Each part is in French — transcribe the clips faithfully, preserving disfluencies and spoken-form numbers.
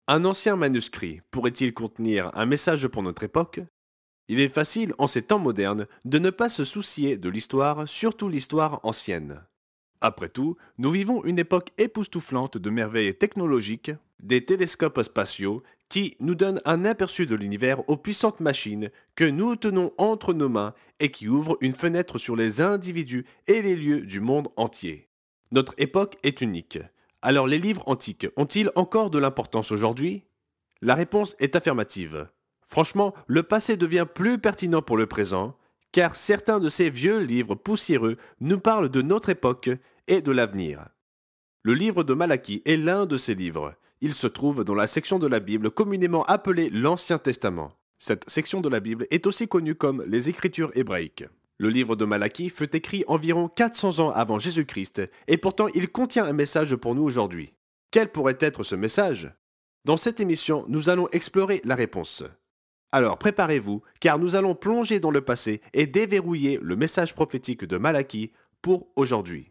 Un ancien manuscrit pourrait-il contenir un message pour notre époque? Il est facile, en ces temps modernes, de ne pas se soucier de l'histoire, surtout l'histoire ancienne. Après tout, nous vivons une époque époustouflante de merveilles technologiques, des télescopes spatiaux qui nous donnent un aperçu de l'univers aux puissantes machines que nous tenons entre nos mains et qui ouvrent une fenêtre sur les individus et les lieux du monde entier. Notre époque est unique. Alors les livres antiques ont-ils encore de l'importance aujourd'hui? La réponse est affirmative. Franchement, le passé devient plus pertinent pour le présent, car certains de ces vieux livres poussiéreux nous parlent de notre époque et de l'avenir. Le livre de Malachie est l'un de ces livres. Il se trouve dans la section de la Bible communément appelée l'Ancien Testament. Cette section de la Bible est aussi connue comme les Écritures hébraïques. Le livre de Malachie fut écrit environ quatre cents ans avant Jésus-Christ, et pourtant il contient un message pour nous aujourd'hui. Quel pourrait être ce message? Dans cette émission, nous allons explorer la réponse. Alors préparez-vous, car nous allons plonger dans le passé et déverrouiller le message prophétique de Malachie pour aujourd'hui.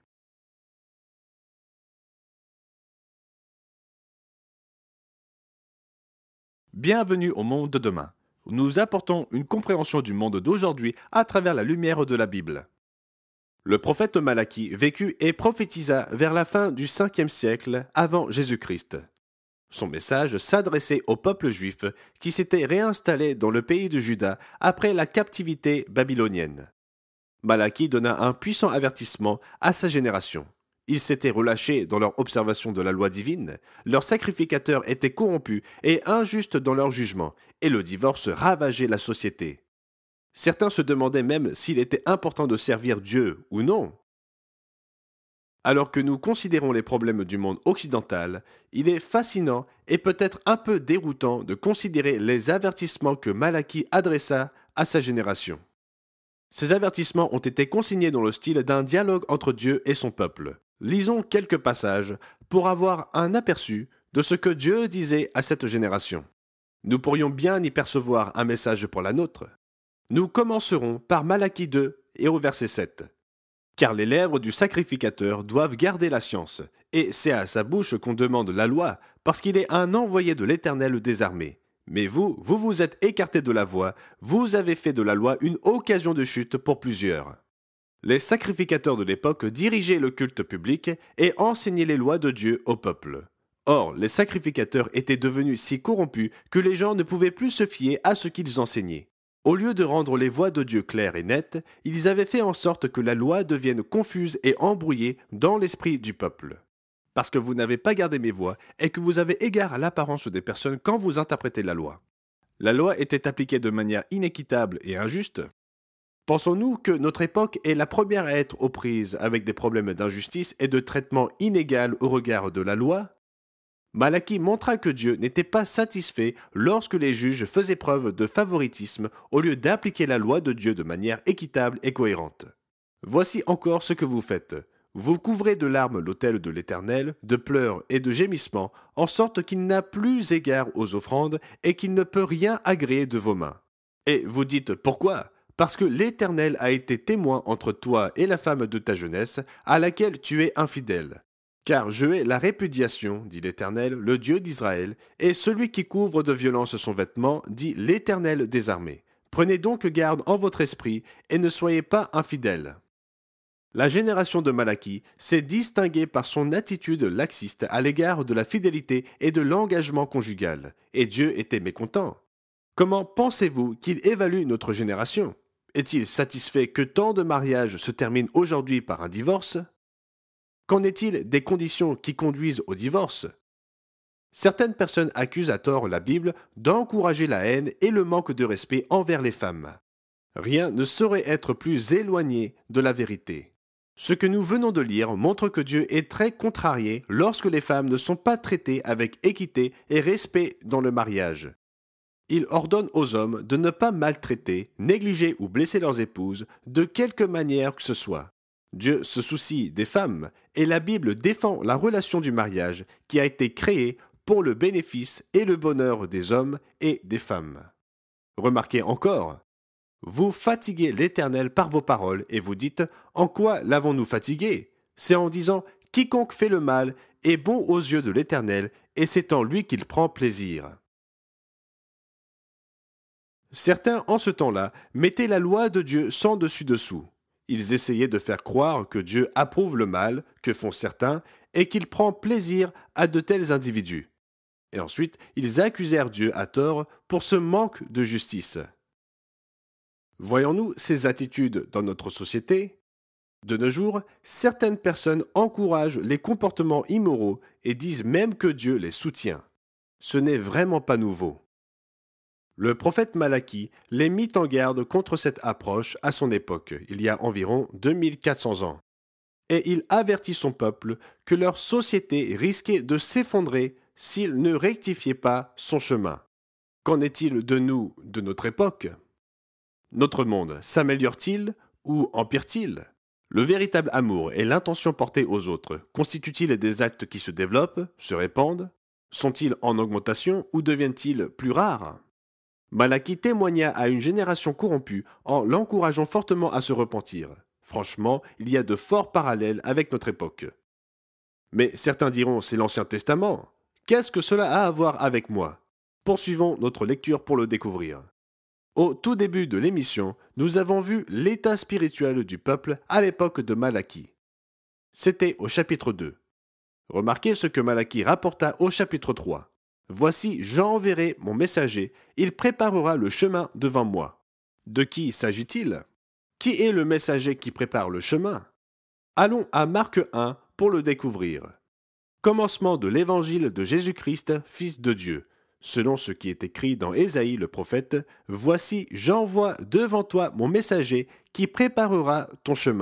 Bienvenue au monde de demain. Nous apportons une compréhension du monde d'aujourd'hui à travers la lumière de la Bible. Le prophète Malachie vécut et prophétisa vers la fin du cinquième siècle avant Jésus-Christ. Son message s'adressait au peuple juif qui s'était réinstallé dans le pays de Juda après la captivité babylonienne. Malachie donna un puissant avertissement à sa génération. Ils s'étaient relâchés dans leur observation de la loi divine, leurs sacrificateurs étaient corrompus et injustes dans leur jugement, et le divorce ravageait la société. Certains se demandaient même s'il était important de servir Dieu ou non. Alors que nous considérons les problèmes du monde occidental, il est fascinant et peut-être un peu déroutant de considérer les avertissements que Malachie adressa à sa génération. Ces avertissements ont été consignés dans le style d'un dialogue entre Dieu et son peuple. Lisons quelques passages pour avoir un aperçu de ce que Dieu disait à cette génération. Nous pourrions bien y percevoir un message pour la nôtre. Nous commencerons par Malachie deux et au verset sept. Car les lèvres du sacrificateur doivent garder la science, et c'est à sa bouche qu'on demande la loi, parce qu'il est un envoyé de l'Éternel des armées. Mais vous, vous vous êtes écartés de la voie, vous avez fait de la loi une occasion de chute pour plusieurs. Les sacrificateurs de l'époque dirigeaient le culte public et enseignaient les lois de Dieu au peuple. Or, les sacrificateurs étaient devenus si corrompus que les gens ne pouvaient plus se fier à ce qu'ils enseignaient. Au lieu de rendre les voies de Dieu claires et nettes, ils avaient fait en sorte que la loi devienne confuse et embrouillée dans l'esprit du peuple. Parce que vous n'avez pas gardé mes voies et que vous avez égard à l'apparence des personnes quand vous interprétez la loi. La loi était appliquée de manière inéquitable et injuste. Pensons-nous que notre époque est la première à être aux prises avec des problèmes d'injustice et de traitement inégal au regard de la loi? Malachie montra que Dieu n'était pas satisfait lorsque les juges faisaient preuve de favoritisme au lieu d'appliquer la loi de Dieu de manière équitable et cohérente. Voici encore ce que vous faites. Vous couvrez de larmes l'autel de l'Éternel, de pleurs et de gémissements, en sorte qu'il n'a plus égard aux offrandes et qu'il ne peut rien agréer de vos mains. Et vous dites pourquoi? Parce que l'Éternel a été témoin entre toi et la femme de ta jeunesse, à laquelle tu es infidèle. Car je hais la répudiation, dit l'Éternel, le Dieu d'Israël, et celui qui couvre de violence son vêtement, dit l'Éternel des armées. Prenez donc garde en votre esprit, et ne soyez pas infidèles. La génération de Malachie s'est distinguée par son attitude laxiste à l'égard de la fidélité et de l'engagement conjugal, et Dieu était mécontent. Comment pensez-vous qu'il évalue notre génération? Est-il satisfait que tant de mariages se terminent aujourd'hui par un divorce? Qu'en est-il des conditions qui conduisent au divorce? Certaines personnes accusent à tort la Bible d'encourager la haine et le manque de respect envers les femmes. Rien ne saurait être plus éloigné de la vérité. Ce que nous venons de lire montre que Dieu est très contrarié lorsque les femmes ne sont pas traitées avec équité et respect dans le mariage. Il ordonne aux hommes de ne pas maltraiter, négliger ou blesser leurs épouses de quelque manière que ce soit. Dieu se soucie des femmes et la Bible défend la relation du mariage qui a été créée pour le bénéfice et le bonheur des hommes et des femmes. Remarquez encore, vous fatiguez l'Éternel par vos paroles et vous dites « En quoi l'avons-nous fatigué ?» C'est en disant quiconque fait le mal est bon aux yeux de l'Éternel, et c'est en lui qu'il prend plaisir. Certains, en ce temps-là, mettaient la loi de Dieu sans dessus-dessous. Ils essayaient de faire croire que Dieu approuve le mal que font certains et qu'il prend plaisir à de tels individus. Et ensuite, ils accusèrent Dieu à tort pour ce manque de justice. Voyons-nous ces attitudes dans notre société? De nos jours, certaines personnes encouragent les comportements immoraux et disent même que Dieu les soutient. Ce n'est vraiment pas nouveau. Le prophète Malachie les mit en garde contre cette approche à son époque, il y a environ deux mille quatre cents ans. Et il avertit son peuple que leur société risquait de s'effondrer s'il ne rectifiait pas son chemin. Qu'en est-il de nous, de notre époque? Notre monde s'améliore-t-il ou empire-t-il? Le véritable amour et l'intention portée aux autres constituent-ils des actes qui se développent, se répandent? Sont-ils en augmentation ou deviennent-ils plus rares? Malachie témoigna à une génération corrompue en l'encourageant fortement à se repentir. Franchement, il y a de forts parallèles avec notre époque. Mais certains diront, c'est l'Ancien Testament. Qu'est-ce que cela a à voir avec moi? Poursuivons notre lecture pour le découvrir. Au tout début de l'émission, nous avons vu l'état spirituel du peuple à l'époque de Malachie. C'était au chapitre deux. Remarquez ce que Malachie rapporta au chapitre trois. Voici, j'enverrai mon messager, il préparera le chemin devant moi. De qui s'agit-il? Qui est le messager qui prépare le chemin? Allons à Marc un pour le découvrir. Commencement de l'évangile de Jésus-Christ, Fils de Dieu. Selon ce qui est écrit dans Ésaïe le prophète, « Voici, j'envoie devant toi mon messager qui préparera ton chemin. »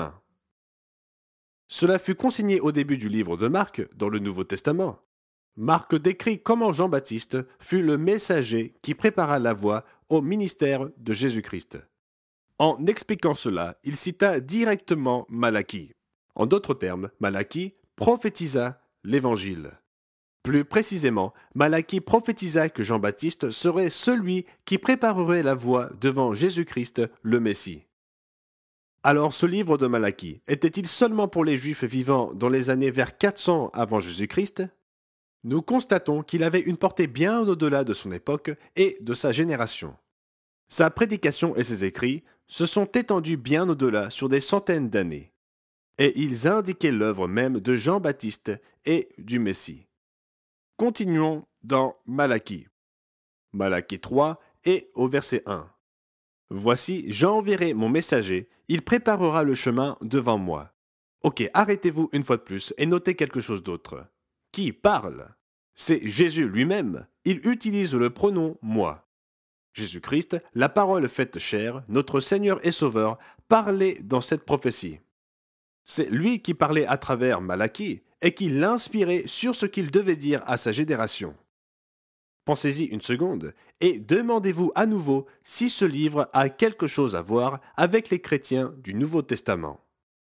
Cela fut consigné au début du livre de Marc dans le Nouveau Testament. Marc décrit comment Jean-Baptiste fut le messager qui prépara la voie au ministère de Jésus-Christ. En expliquant cela, il cita directement Malachie. En d'autres termes, Malachie prophétisa l'Évangile. Plus précisément, Malachie prophétisa que Jean-Baptiste serait celui qui préparerait la voie devant Jésus-Christ, le Messie. Alors ce livre de Malachie était-il seulement pour les Juifs vivant dans les années vers quatre cents avant Jésus-Christ? Nous constatons qu'il avait une portée bien au-delà de son époque et de sa génération. Sa prédication et ses écrits se sont étendus bien au-delà sur des centaines d'années. Et ils indiquaient l'œuvre même de Jean-Baptiste et du Messie. Continuons dans Malachie. Malachie trois et au verset un. « Voici, j'enverrai mon messager, il préparera le chemin devant moi. » Ok, arrêtez-vous une fois de plus et notez quelque chose d'autre. Qui parle? C'est Jésus lui-même. Il utilise le pronom « moi ». Jésus-Christ, la parole faite chair, notre Seigneur et Sauveur, parlait dans cette prophétie. C'est lui qui parlait à travers Malachie et qui l'inspirait sur ce qu'il devait dire à sa génération. Pensez-y une seconde et demandez-vous à nouveau si ce livre a quelque chose à voir avec les chrétiens du Nouveau Testament.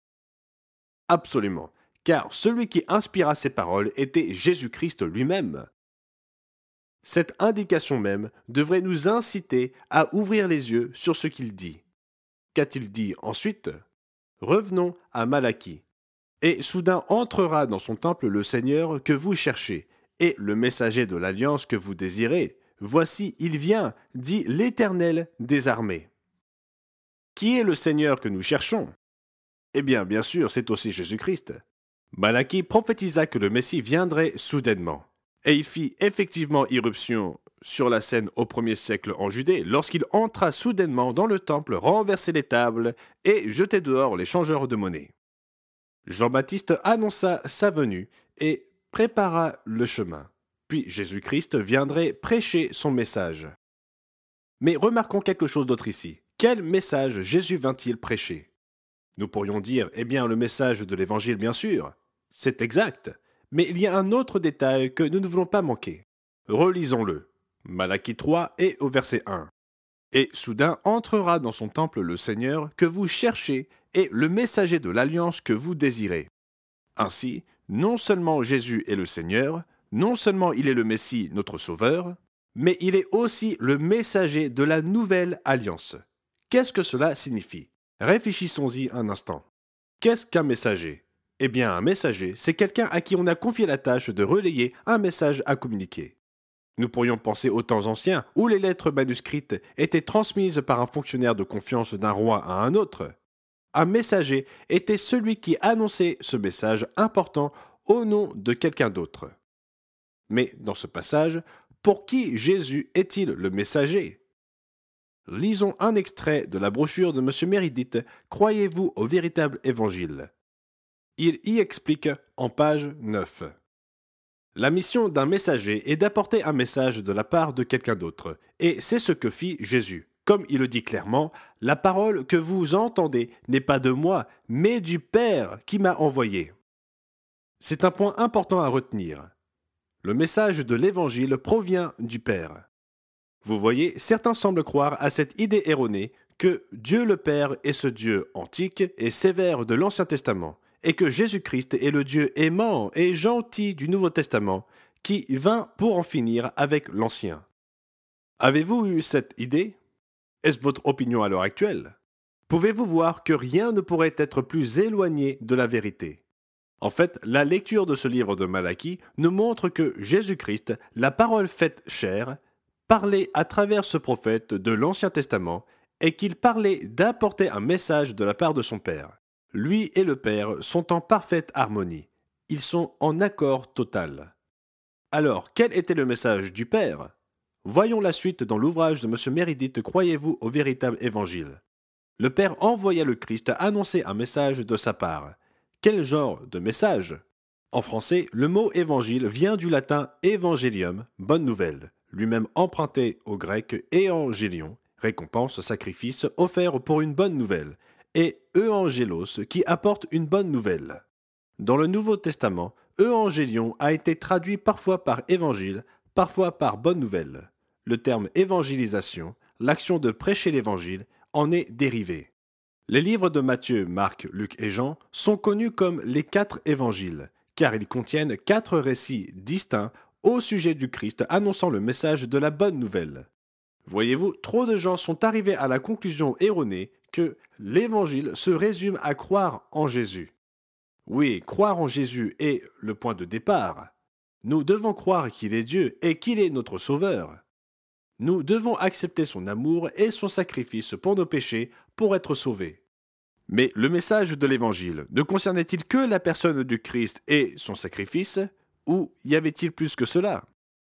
Absolument, car celui qui inspira ces paroles était Jésus-Christ lui-même. Cette indication même devrait nous inciter à ouvrir les yeux sur ce qu'il dit. Qu'a-t-il dit ensuite? Revenons à Malachie. Et soudain entrera dans son temple le Seigneur que vous cherchez, et le messager de l'alliance que vous désirez. Voici, il vient, dit l'Éternel des armées. Qui est le Seigneur que nous cherchons? Eh bien, bien sûr, c'est aussi Jésus-Christ. Malachie prophétisa que le Messie viendrait soudainement. Et il fit effectivement irruption sur la scène au premier siècle en Judée, lorsqu'il entra soudainement dans le temple, renverser les tables et jeter dehors les changeurs de monnaie. Jean-Baptiste annonça sa venue et prépara le chemin. Puis Jésus-Christ viendrait prêcher son message. Mais remarquons quelque chose d'autre ici. Quel message Jésus vint-il prêcher? Nous pourrions dire, eh bien, le message de l'Évangile, bien sûr. C'est exact. Mais il y a un autre détail que nous ne voulons pas manquer. Relisons-le. Malachie trois et au verset un. Et soudain entrera dans son temple le Seigneur que vous cherchez et le messager de l'alliance que vous désirez. Ainsi, non seulement Jésus est le Seigneur, non seulement il est le Messie, notre Sauveur, mais il est aussi le messager de la nouvelle alliance. Qu'est-ce que cela signifie? Réfléchissons-y un instant. Qu'est-ce qu'un messager? Eh bien, un messager, c'est quelqu'un à qui on a confié la tâche de relayer un message à communiquer. Nous pourrions penser aux temps anciens où les lettres manuscrites étaient transmises par un fonctionnaire de confiance d'un roi à un autre. Un messager était celui qui annonçait ce message important au nom de quelqu'un d'autre. Mais dans ce passage, pour qui Jésus est-il le messager? Lisons un extrait de la brochure de M. Meredith, Croyez-vous au véritable évangile? Il y explique en page neuf. La mission d'un messager est d'apporter un message de la part de quelqu'un d'autre, et c'est ce que fit Jésus. Comme il le dit clairement, la parole que vous entendez n'est pas de moi, mais du Père qui m'a envoyé. C'est un point important à retenir. Le message de l'Évangile provient du Père. Vous voyez, certains semblent croire à cette idée erronée que Dieu le Père est ce Dieu antique et sévère de l'Ancien Testament, et que Jésus-Christ est le Dieu aimant et gentil du Nouveau Testament, qui vint pour en finir avec l'Ancien. Avez-vous eu cette idée? Est-ce votre opinion à l'heure actuelle? Pouvez-vous voir que rien ne pourrait être plus éloigné de la vérité? En fait, la lecture de ce livre de Malachie nous montre que Jésus-Christ, la parole faite chair, parlait à travers ce prophète de l'Ancien Testament et qu'il parlait d'apporter un message de la part de son Père. Lui et le Père sont en parfaite harmonie. Ils sont en accord total. Alors, quel était le message du Père? Voyons la suite dans l'ouvrage de M. Meredith, Croyez-vous au véritable évangile? Le Père envoya le Christ annoncer un message de sa part. Quel genre de message? En français, le mot évangile vient du latin evangelium, bonne nouvelle, lui-même emprunté au grec évangélion, récompense, sacrifice offert pour une bonne nouvelle, et euangelos, qui apporte une bonne nouvelle. Dans le Nouveau Testament, euangélion a été traduit parfois par évangile, parfois par bonne nouvelle. Le terme évangélisation, l'action de prêcher l'évangile, en est dérivé. Les livres de Matthieu, Marc, Luc et Jean sont connus comme les quatre évangiles, car ils contiennent quatre récits distincts au sujet du Christ annonçant le message de la bonne nouvelle. Voyez-vous, trop de gens sont arrivés à la conclusion erronée que l'évangile se résume à croire en Jésus. Oui, croire en Jésus est le point de départ. Nous devons croire qu'il est Dieu et qu'il est notre Sauveur. Nous devons accepter son amour et son sacrifice pour nos péchés pour être sauvés. Mais le message de l'Évangile ne concernait-il que la personne du Christ et son sacrifice, ou y avait-il plus que cela?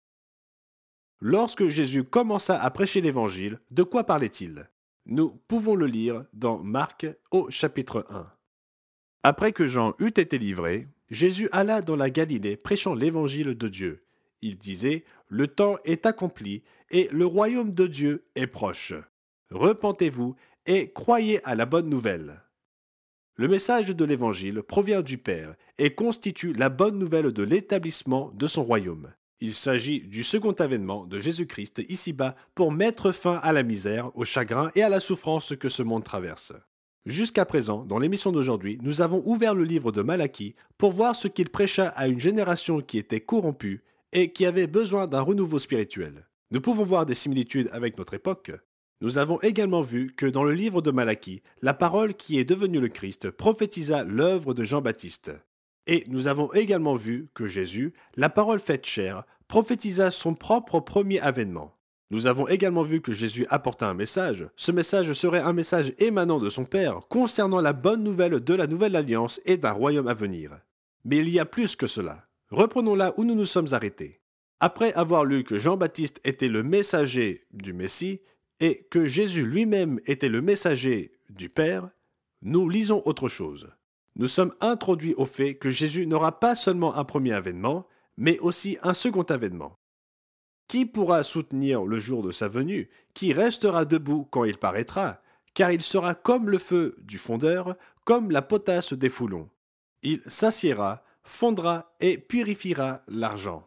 Lorsque Jésus commença à prêcher l'Évangile, de quoi parlait-il? Nous pouvons le lire dans Marc au chapitre un. Après que Jean eut été livré, Jésus alla dans la Galilée prêchant l'Évangile de Dieu. Il disait, « Le temps est accompli et le royaume de Dieu est proche. Repentez-vous et croyez à la bonne nouvelle. » Le message de l'Évangile provient du Père et constitue la bonne nouvelle de l'établissement de son royaume. Il s'agit du second avènement de Jésus-Christ ici-bas pour mettre fin à la misère, au chagrin et à la souffrance que ce monde traverse. Jusqu'à présent, dans l'émission d'aujourd'hui, nous avons ouvert le livre de Malachie pour voir ce qu'il prêcha à une génération qui était corrompue et qui avait besoin d'un renouveau spirituel. Nous pouvons voir des similitudes avec notre époque. Nous avons également vu que dans le livre de Malachie, la parole qui est devenue le Christ prophétisa l'œuvre de Jean-Baptiste. Et nous avons également vu que Jésus, la parole faite chair, prophétisa son propre premier avènement. Nous avons également vu que Jésus apporta un message. Ce message serait un message émanant de son Père concernant la bonne nouvelle de la nouvelle alliance et d'un royaume à venir. Mais il y a plus que cela. Reprenons là où nous nous sommes arrêtés. Après avoir lu que Jean-Baptiste était le messager du Messie et que Jésus lui-même était le messager du Père, nous lisons autre chose. Nous sommes introduits au fait que Jésus n'aura pas seulement un premier avènement, mais aussi un second avènement. Qui pourra soutenir le jour de sa venue? Qui restera debout quand il paraîtra? Car il sera comme le feu du fondeur, comme la potasse des foulons. Il s'assiera, fondra et purifiera l'argent.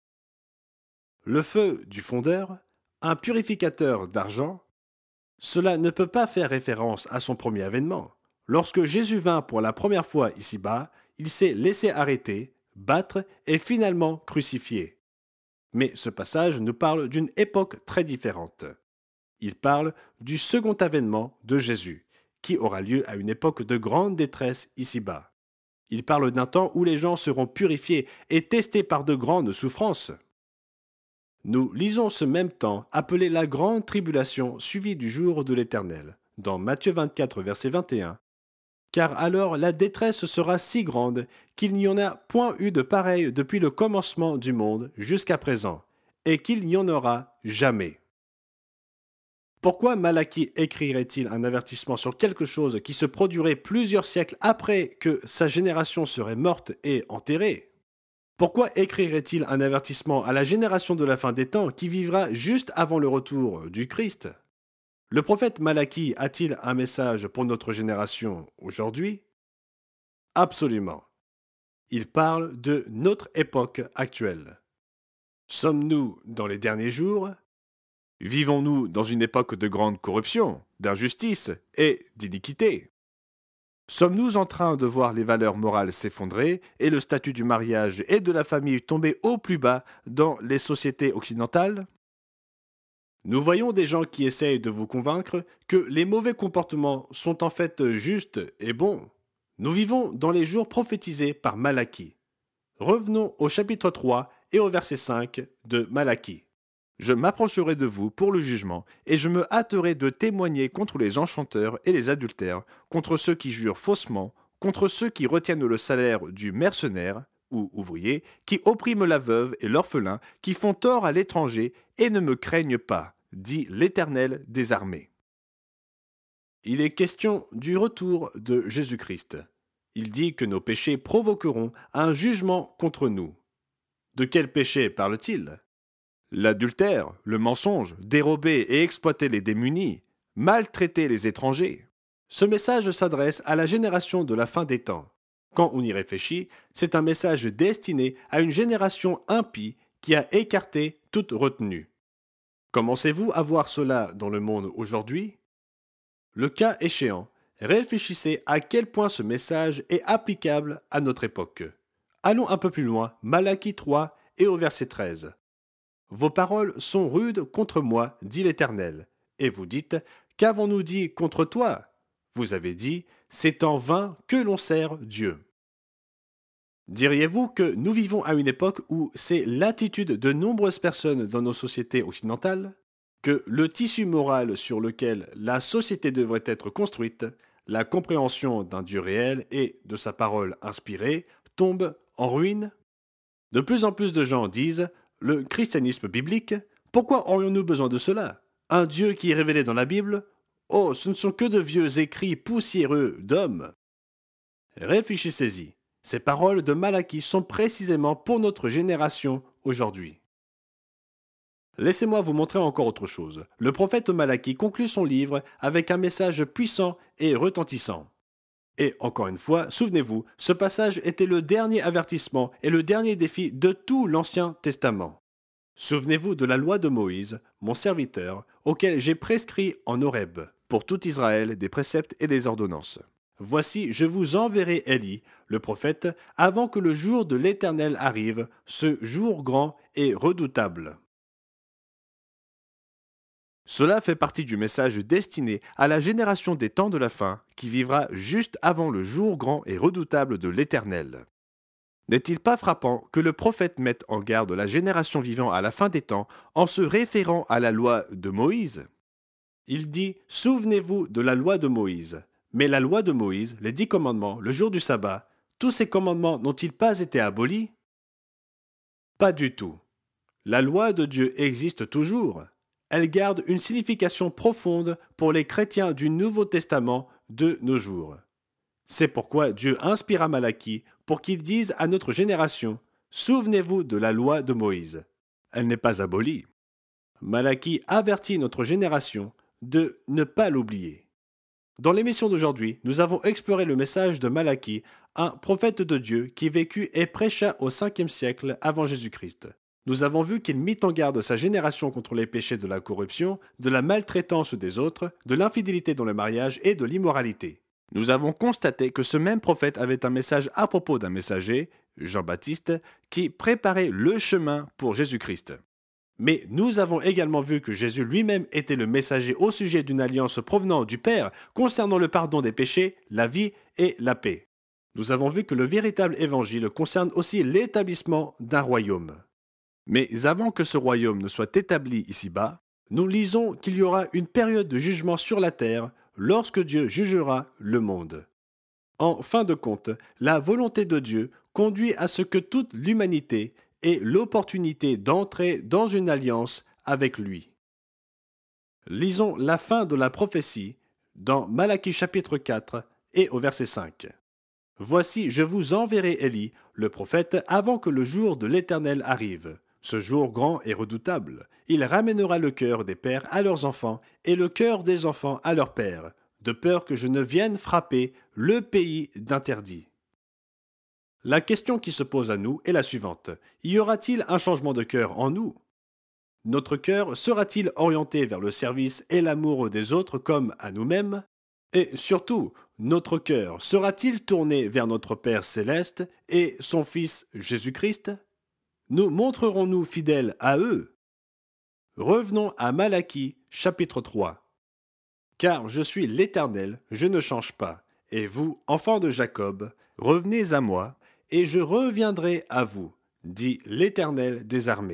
Le feu du fondeur, un purificateur d'argent, cela ne peut pas faire référence à son premier avènement. Lorsque Jésus vint pour la première fois ici-bas, il s'est laissé arrêter, battre et finalement crucifié. Mais ce passage nous parle d'une époque très différente. Il parle du second avènement de Jésus, qui aura lieu à une époque de grande détresse ici-bas. Il parle d'un temps où les gens seront purifiés et testés par de grandes souffrances. Nous lisons ce même temps appelé la grande tribulation suivie du jour de l'Éternel, dans Matthieu vingt-quatre, verset vingt et un. Car alors la détresse sera si grande qu'il n'y en a point eu de pareil depuis le commencement du monde jusqu'à présent, et qu'il n'y en aura jamais. Pourquoi Malachie écrirait-il un avertissement sur quelque chose qui se produirait plusieurs siècles après que sa génération serait morte et enterrée ? Pourquoi écrirait-il un avertissement à la génération de la fin des temps qui vivra juste avant le retour du Christ ? Le prophète Malachie a-t-il un message pour notre génération aujourd'hui ? Absolument. Il parle de notre époque actuelle. Sommes-nous dans les derniers jours ? Vivons-nous dans une époque de grande corruption, d'injustice et d'iniquité ? Sommes-nous en train de voir les valeurs morales s'effondrer et le statut du mariage et de la famille tomber au plus bas dans les sociétés occidentales ? Nous voyons des gens qui essayent de vous convaincre que les mauvais comportements sont en fait justes et bons. Nous vivons dans les jours prophétisés par Malachie. Revenons au chapitre trois et au verset cinq de Malachie. Je m'approcherai de vous pour le jugement, et je me hâterai de témoigner contre les enchanteurs et les adultères, contre ceux qui jurent faussement, contre ceux qui retiennent le salaire du mercenaire, ou ouvrier, qui oppriment la veuve et l'orphelin, qui font tort à l'étranger, et ne me craignent pas, dit l'Éternel des armées. Il est question du retour de Jésus-Christ. Il dit que nos péchés provoqueront un jugement contre nous. De quel péché parle-t-il ? L'adultère, le mensonge, dérober et exploiter les démunis, maltraiter les étrangers. Ce message s'adresse à la génération de la fin des temps. Quand on y réfléchit, c'est un message destiné à une génération impie qui a écarté toute retenue. Commencez-vous à voir cela dans le monde aujourd'hui ? Le cas échéant, réfléchissez à quel point ce message est applicable à notre époque. Allons un peu plus loin, Malachie trois et au verset treize. Vos paroles sont rudes contre moi, dit l'Éternel. Et vous dites, qu'avons-nous dit contre toi ? Vous avez dit, c'est en vain que l'on sert Dieu. Diriez-vous que nous vivons à une époque où c'est l'attitude de nombreuses personnes dans nos sociétés occidentales ? Que le tissu moral sur lequel la société devrait être construite, la compréhension d'un Dieu réel et de sa parole inspirée, tombe en ruine ? De plus en plus de gens disent le christianisme biblique, pourquoi aurions-nous besoin de cela ? Un Dieu qui est révélé dans la Bible ? Oh, ce ne sont que de vieux écrits poussiéreux d'hommes. Réfléchissez-y. Ces paroles de Malachie sont précisément pour notre génération aujourd'hui. Laissez-moi vous montrer encore autre chose. Le prophète Malachie conclut son livre avec un message puissant et retentissant. Et encore une fois, souvenez-vous, ce passage était le dernier avertissement et le dernier défi de tout l'Ancien Testament. Souvenez-vous de la loi de Moïse, mon serviteur, auquel j'ai prescrit en Horeb, pour tout Israël, des préceptes et des ordonnances. Voici, je vous enverrai Élie, le prophète, avant que le jour de l'Éternel arrive, ce jour grand et redoutable. Cela fait partie du message destiné à la génération des temps de la fin qui vivra juste avant le jour grand et redoutable de l'Éternel. N'est-il pas frappant que le prophète mette en garde la génération vivant à la fin des temps en se référant à la loi de Moïse ? Il dit « Souvenez-vous de la loi de Moïse ». Mais la loi de Moïse, les dix commandements, le jour du sabbat, tous ces commandements n'ont-ils pas été abolis ? Pas du tout. La loi de Dieu existe toujours. Elle garde une signification profonde pour les chrétiens du Nouveau Testament de nos jours. C'est pourquoi Dieu inspira Malachie pour qu'il dise à notre génération « Souvenez-vous de la loi de Moïse ». Elle n'est pas abolie. Malachie avertit notre génération de ne pas l'oublier. Dans l'émission d'aujourd'hui, nous avons exploré le message de Malachie, un prophète de Dieu qui vécut et prêcha au cinquième siècle avant Jésus-Christ. Nous avons vu qu'il mit en garde sa génération contre les péchés de la corruption, de la maltraitance des autres, de l'infidélité dans le mariage et de l'immoralité. Nous avons constaté que ce même prophète avait un message à propos d'un messager, Jean-Baptiste, qui préparait le chemin pour Jésus-Christ. Mais nous avons également vu que Jésus lui-même était le messager au sujet d'une alliance provenant du Père concernant le pardon des péchés, la vie et la paix. Nous avons vu que le véritable évangile concerne aussi l'établissement d'un royaume. Mais avant que ce royaume ne soit établi ici-bas, nous lisons qu'il y aura une période de jugement sur la terre lorsque Dieu jugera le monde. En fin de compte, la volonté de Dieu conduit à ce que toute l'humanité ait l'opportunité d'entrer dans une alliance avec lui. Lisons la fin de la prophétie dans Malachie chapitre quatre et au verset cinq. « Voici, je vous enverrai Élie, le prophète, avant que le jour de l'Éternel arrive. Ce jour grand et redoutable, il ramènera le cœur des pères à leurs enfants et le cœur des enfants à leurs pères, de peur que je ne vienne frapper le pays d'interdit. » La question qui se pose à nous est la suivante. Y aura-t-il un changement de cœur en nous? Notre cœur sera-t-il orienté vers le service et l'amour des autres comme à nous-mêmes? Et surtout, notre cœur sera-t-il tourné vers notre Père céleste et son Fils Jésus-Christ? Nous montrerons-nous fidèles à eux? Revenons à Malachie chapitre trois. « Car je suis l'Éternel, je ne change pas, et vous, enfants de Jacob, revenez à moi, et je reviendrai à vous, dit l'Éternel des armées. »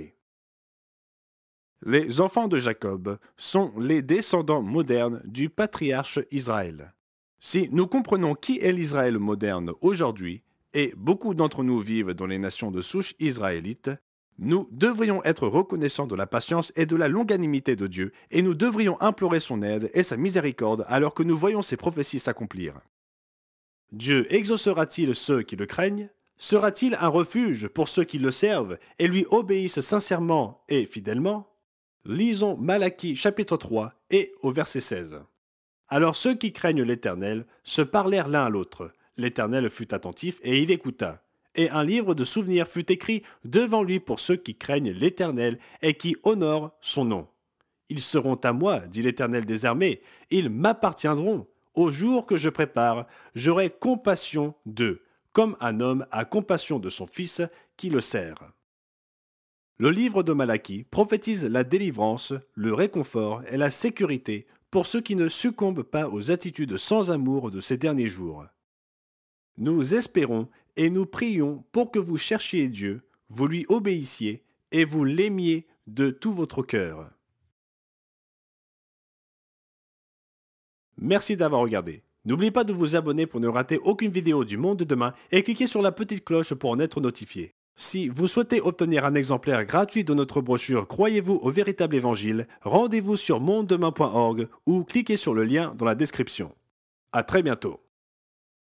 Les enfants de Jacob sont les descendants modernes du patriarche Israël. Si nous comprenons qui est l'Israël moderne aujourd'hui, et beaucoup d'entre nous vivent dans les nations de souche israélites, nous devrions être reconnaissants de la patience et de la longanimité de Dieu, et nous devrions implorer son aide et sa miséricorde alors que nous voyons ses prophéties s'accomplir. Dieu exaucera-t-il ceux qui le craignent? Sera-t-il un refuge pour ceux qui le servent et lui obéissent sincèrement et fidèlement? Lisons Malachie chapitre trois et au verset seize. Alors ceux qui craignent l'Éternel se parlèrent l'un à l'autre. L'Éternel fut attentif et il écouta. Et un livre de souvenirs fut écrit devant lui pour ceux qui craignent l'Éternel et qui honorent son nom. Ils seront à moi, dit l'Éternel des armées, ils m'appartiendront. Au jour que je prépare, j'aurai compassion d'eux, comme un homme a compassion de son fils qui le sert. Le livre de Malachie prophétise la délivrance, le réconfort et la sécurité pour ceux qui ne succombent pas aux attitudes sans amour de ces derniers jours. Nous espérons et nous prions pour que vous cherchiez Dieu, vous lui obéissiez et vous l'aimiez de tout votre cœur. Merci d'avoir regardé. N'oubliez pas de vous abonner pour ne rater aucune vidéo du Monde de demain et cliquez sur la petite cloche pour en être notifié. Si vous souhaitez obtenir un exemplaire gratuit de notre brochure Croyez-vous au véritable évangile, rendez-vous sur monde demain point org ou cliquez sur le lien dans la description. À très bientôt.